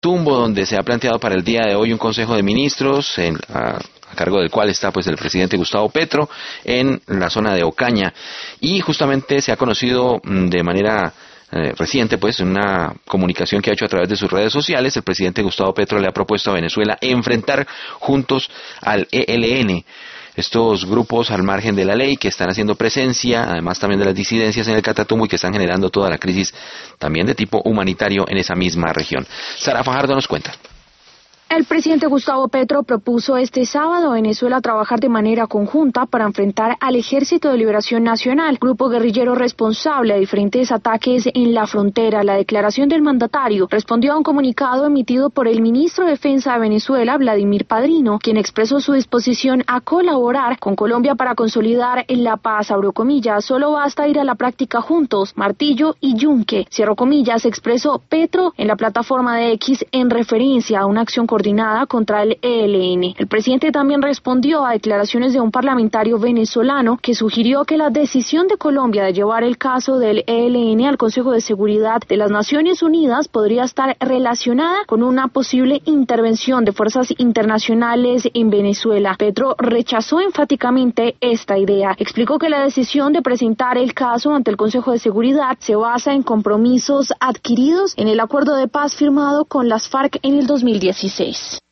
Catatumbo, donde se ha planteado para el día de hoy un Consejo de Ministros a cargo del cual está pues el presidente Gustavo Petro en la zona de Ocaña, y justamente se ha conocido de manera reciente, pues, en una comunicación que ha hecho a través de sus redes sociales, el presidente Gustavo Petro le ha propuesto a Venezuela enfrentar juntos al ELN, estos grupos al margen de la ley que están haciendo presencia, además también de las disidencias en el Catatumbo, y que están generando toda la crisis también de tipo humanitario en esa misma región. Sara Fajardo nos cuenta. El presidente Gustavo Petro propuso este sábado a Venezuela trabajar de manera conjunta para enfrentar al Ejército de Liberación Nacional, grupo guerrillero responsable de diferentes ataques en la frontera. La declaración del mandatario respondió a un comunicado emitido por el ministro de Defensa de Venezuela, Vladimir Padrino, quien expresó su disposición a colaborar con Colombia para consolidar la paz. Abro comillas, solo basta ir a la práctica juntos, martillo y yunque. Cierro comillas, expresó Petro en la plataforma de X en referencia a una acción coordinada contra el ELN. El presidente también respondió a declaraciones de un parlamentario venezolano que sugirió que la decisión de Colombia de llevar el caso del ELN al Consejo de Seguridad de las Naciones Unidas podría estar relacionada con una posible intervención de fuerzas internacionales en Venezuela. Petro rechazó enfáticamente esta idea. Explicó que la decisión de presentar el caso ante el Consejo de Seguridad se basa en compromisos adquiridos en el acuerdo de paz firmado con las FARC en el 2016.